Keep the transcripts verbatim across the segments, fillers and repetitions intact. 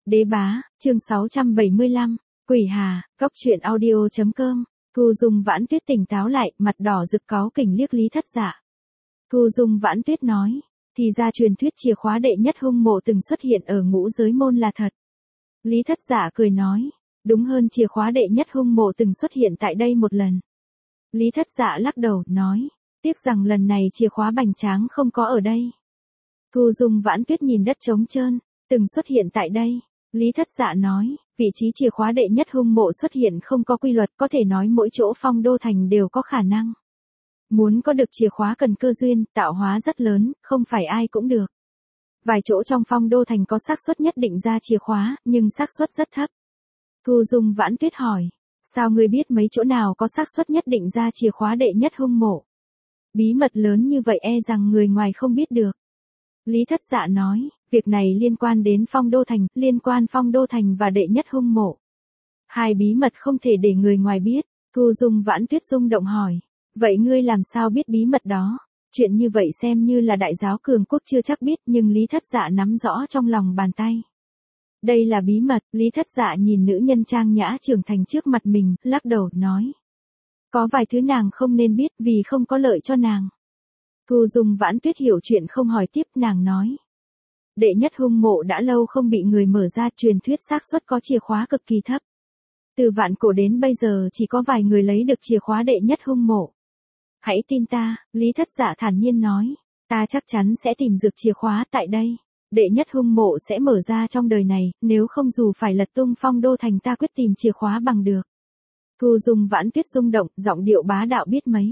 Đế bá, chương sáu trăm bảy mươi lăm, Quỷ Hà, Cốc truyện audio chấm com. Thu Dung Vãn Tuyết tỉnh táo lại, mặt đỏ rực cáu kỉnh liếc Lý Thất Dạ. Thu Dung Vãn Tuyết nói, thì ra truyền thuyết chìa khóa đệ nhất hung mộ từng xuất hiện ở ngũ giới môn là thật. Lý Thất Dạ cười nói, đúng hơn, chìa khóa đệ nhất hung mộ từng xuất hiện tại đây một lần. Lý Thất Dạ lắc đầu, nói, tiếc rằng lần này chìa khóa bành tráng không có ở đây. Thu Dung Vãn Tuyết nhìn đất trống trơn, từng xuất hiện tại đây. Lý Thất Dạ nói, vị trí chìa khóa đệ nhất hung mộ xuất hiện không có quy luật, có thể nói mỗi chỗ Phong Đô Thành đều có khả năng. Muốn có được chìa khóa cần cơ duyên, tạo hóa rất lớn, không phải ai cũng được. Vài chỗ trong Phong Đô Thành có xác suất nhất định ra chìa khóa, nhưng xác suất rất thấp. Thu Dung Vãn Tuyết hỏi, sao ngươi biết mấy chỗ nào có xác suất nhất định ra chìa khóa đệ nhất hung mộ? Bí mật lớn như vậy e rằng người ngoài không biết được. Lý Thất Dạ nói, việc này liên quan đến Phong Đô Thành, liên quan Phong Đô Thành và đệ nhất hung mộ. Hai bí mật không thể để người ngoài biết. Thu Dung Vãn Tuyết rung động hỏi, vậy ngươi làm sao biết bí mật đó? Chuyện như vậy xem như là đại giáo cường quốc chưa chắc biết, nhưng Lý Thất Dạ nắm rõ trong lòng bàn tay. Đây là bí mật. Lý Thất Dạ nhìn nữ nhân trang nhã trưởng thành trước mặt mình, lắc đầu, nói. Có vài thứ nàng không nên biết vì không có lợi cho nàng. Thu Dung Vãn Tuyết hiểu chuyện không hỏi tiếp, nàng nói. Đệ nhất hung mộ đã lâu không bị người mở ra, truyền thuyết xác suất có chìa khóa cực kỳ thấp. Từ vạn cổ đến bây giờ chỉ có vài người lấy được chìa khóa đệ nhất hung mộ. Hãy tin ta, Lý Thất Dạ thản nhiên nói, ta chắc chắn sẽ tìm được chìa khóa tại đây. Đệ nhất hung mộ sẽ mở ra trong đời này, nếu không dù phải lật tung Phong Đô Thành ta quyết tìm chìa khóa bằng được. Thu Dung Vãn Tuyết rung động, giọng điệu bá đạo biết mấy.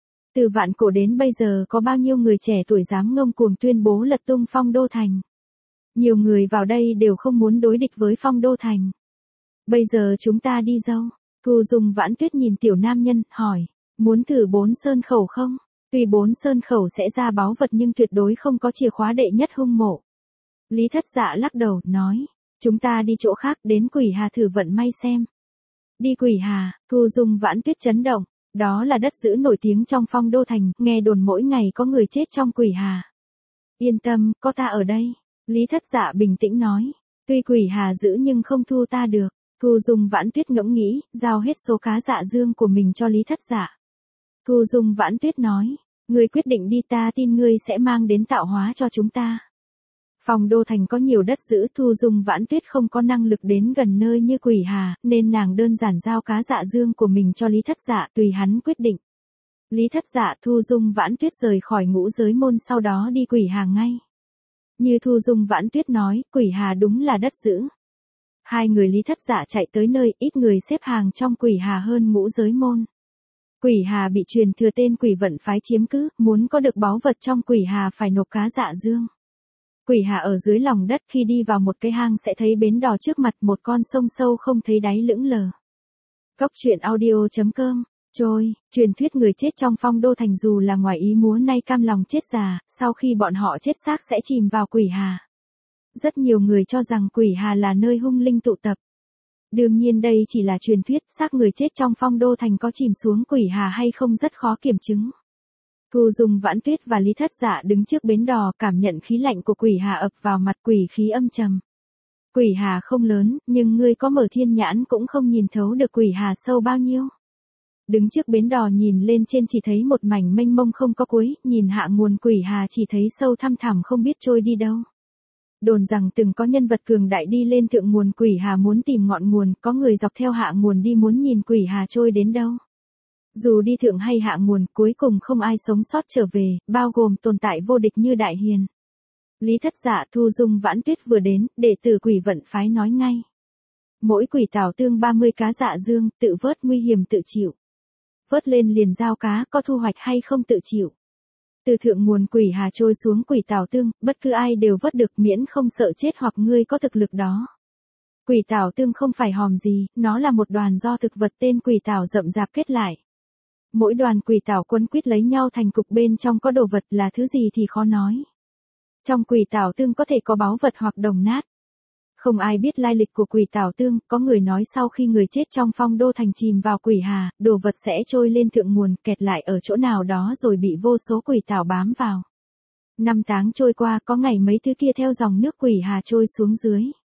Từ vạn cổ đến bây giờ có bao nhiêu người trẻ tuổi dám ngông cuồng tuyên bố lật tung Phong Đô Thành. Nhiều người vào đây đều không muốn đối địch với Phong Đô Thành. Bây giờ chúng ta đi đâu? Thu Dung Vãn Tuyết nhìn tiểu nam nhân, hỏi, muốn thử bốn sơn khẩu không? Tuy bốn sơn khẩu sẽ ra báu vật nhưng tuyệt đối không có chìa khóa đệ nhất hung mộ. Lý Thất Dạ lắc đầu, nói, chúng ta đi chỗ khác, đến Quỷ Hà thử vận may xem. Đi Quỷ Hà, Thu Dung Vãn Tuyết chấn động, đó là đất dữ nổi tiếng trong Phong Đô Thành, nghe đồn mỗi ngày có người chết trong Quỷ Hà. Yên tâm, có ta ở đây. Lý Thất Dạ bình tĩnh nói, tuy Quỷ Hà dữ nhưng không thu ta được. Thu Dung Vãn Tuyết ngẫm nghĩ, giao hết số cá dạ dương của mình cho Lý Thất Dạ. Thu Dung Vãn Tuyết nói, ngươi quyết định đi, ta tin ngươi sẽ mang đến tạo hóa cho chúng ta. Phong Đô Thành có nhiều đất dữ, Thu Dung Vãn Tuyết không có năng lực đến gần nơi như Quỷ Hà, nên nàng đơn giản giao cá dạ dương của mình cho Lý Thất Dạ, tùy hắn quyết định. Lý Thất Dạ, Thu Dung Vãn Tuyết rời khỏi ngũ giới môn, sau đó đi Quỷ Hà ngay. Như Thu Dung Vãn Tuyết nói, Quỷ Hà đúng là đất dữ. Hai người Lý Thất Dạ chạy tới nơi, ít người xếp hàng trong Quỷ Hà hơn ngũ giới môn. Quỷ Hà bị truyền thừa tên Quỷ Vận phái chiếm cứ, muốn có được báu vật trong Quỷ Hà phải nộp cá dạ dương. Quỷ Hà ở dưới lòng đất, khi đi vào một cái hang sẽ thấy bến đò trước mặt, một con sông sâu không thấy đáy lững lờ. Cốc truyện audio chấm com. Trôi, truyền thuyết người chết trong Phong Đô Thành dù là ngoài ý muốn nay cam lòng chết già, sau khi bọn họ chết xác sẽ chìm vào Quỷ Hà. Rất nhiều người cho rằng Quỷ Hà là nơi hung linh tụ tập. Đương nhiên đây chỉ là truyền thuyết, xác người chết trong Phong Đô Thành có chìm xuống Quỷ Hà hay không rất khó kiểm chứng. Thu Dung Vãn Tuyết và Lý Thất Dạ đứng trước bến đò, cảm nhận khí lạnh của Quỷ Hà ập vào mặt, quỷ khí âm trầm. Quỷ Hà không lớn, nhưng ngươi có mở thiên nhãn cũng không nhìn thấu được Quỷ Hà sâu bao nhiêu. Đứng trước bến đò nhìn lên trên chỉ thấy một mảnh mênh mông không có cuối, nhìn hạ nguồn Quỷ Hà chỉ thấy sâu thăm thẳm không biết trôi đi đâu. Đồn rằng từng có nhân vật cường đại đi lên thượng nguồn Quỷ Hà muốn tìm ngọn nguồn, có người dọc theo hạ nguồn đi muốn nhìn Quỷ Hà trôi đến đâu. Dù đi thượng hay hạ nguồn, cuối cùng không ai sống sót trở về, bao gồm tồn tại vô địch như Đại Hiền. Lý Thất Dạ, Thu Dung Vãn Tuyết vừa đến, đệ tử Quỷ Vận phái nói ngay. Mỗi quỷ tảo tương ba mươi cá dạ dương, tự vớt nguy hiểm tự chịu. Vớt lên liền giao cá, có thu hoạch hay không tự chịu. Từ thượng nguồn Quỷ Hà trôi xuống quỷ tảo tương, bất cứ ai đều vớt được miễn không sợ chết hoặc ngươi có thực lực đó. Quỷ tảo tương không phải hòm gì, nó là một đoàn do thực vật tên quỷ tảo rậm rạp kết lại. Mỗi đoàn quỷ tảo quấn quýt lấy nhau thành cục, bên trong có đồ vật, là thứ gì thì khó nói. Trong quỷ tảo tương có thể có báu vật hoặc đồng nát. Không ai biết lai lịch của quỷ tảo tương, có người nói sau khi người chết trong Phong Đô Thành chìm vào Quỷ Hà, đồ vật sẽ trôi lên thượng nguồn, kẹt lại ở chỗ nào đó rồi bị vô số quỷ tảo bám vào. Năm tháng trôi qua, có ngày mấy thứ kia theo dòng nước Quỷ Hà trôi xuống dưới.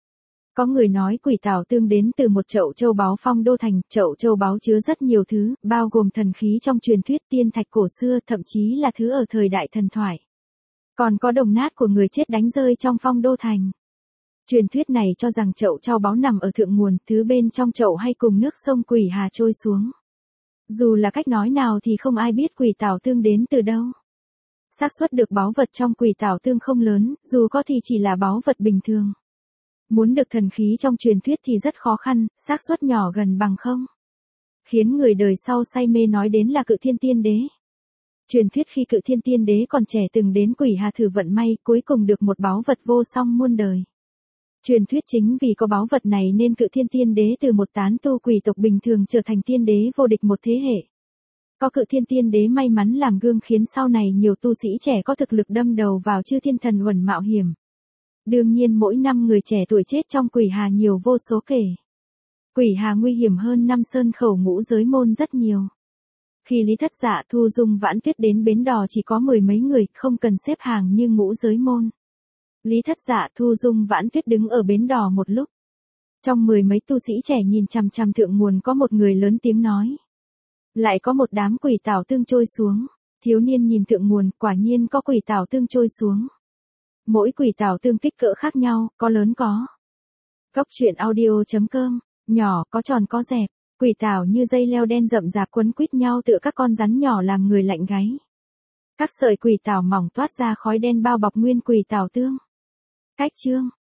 Có người nói quỷ tảo tương đến từ một chậu châu báu phong đô thành, chậu châu báu chứa rất nhiều thứ, bao gồm thần khí trong truyền thuyết, tiên thạch cổ xưa, thậm chí là thứ ở thời đại thần thoại. Còn có đồng nát của người chết đánh rơi trong phong đô thành. Truyền thuyết này cho rằng chậu châu báu nằm ở thượng nguồn, thứ bên trong chậu hay cùng nước sông Quỷ Hà trôi xuống. Dù là cách nói nào thì không ai biết quỷ tảo tương đến từ đâu. Xác suất được báu vật trong quỷ tảo tương không lớn, dù có thì chỉ là báu vật bình thường. Muốn được thần khí trong truyền thuyết thì rất khó khăn, xác suất nhỏ gần bằng không. Khiến người đời sau say mê nói đến là Cự Thiên Tiên Đế. Truyền thuyết khi Cự Thiên Tiên Đế còn trẻ từng đến Quỷ Hà thử vận may, cuối cùng được một báu vật vô song muôn đời. Truyền thuyết chính vì có báu vật này nên Cự Thiên Tiên Đế từ một tán tu quỷ tộc bình thường trở thành tiên đế vô địch một thế hệ. Có Cự Thiên Tiên Đế may mắn làm gương khiến sau này nhiều tu sĩ trẻ có thực lực đâm đầu vào chư thiên thần uẩn mạo hiểm. Đương nhiên mỗi năm người trẻ tuổi chết trong Quỷ Hà nhiều vô số kể. Quỷ Hà nguy hiểm hơn năm sơn khẩu ngũ giới môn rất nhiều. Khi Lý Thất Dạ, Thu Dung, Vãn Tuyết đến bến đò chỉ có mười mấy người, không cần xếp hàng như ngũ giới môn. Lý Thất Dạ, Thu Dung, Vãn Tuyết đứng ở bến đò một lúc. Trong mười mấy tu sĩ trẻ nhìn chằm chằm thượng nguồn có một người lớn tiếng nói. Lại có một đám quỷ tảo tương trôi xuống. Thiếu niên nhìn thượng nguồn, quả nhiên có quỷ tảo tương trôi xuống. Mỗi quỷ tảo tương kích cỡ khác nhau, có lớn có. Góc truyện audio chấm com, nhỏ, có tròn có dẹp. Quỷ tảo như dây leo đen rậm rạp quấn quýt nhau tựa các con rắn nhỏ làm người lạnh gáy. Các sợi quỷ tảo mỏng toát ra khói đen bao bọc nguyên quỷ tảo tương. Cách chương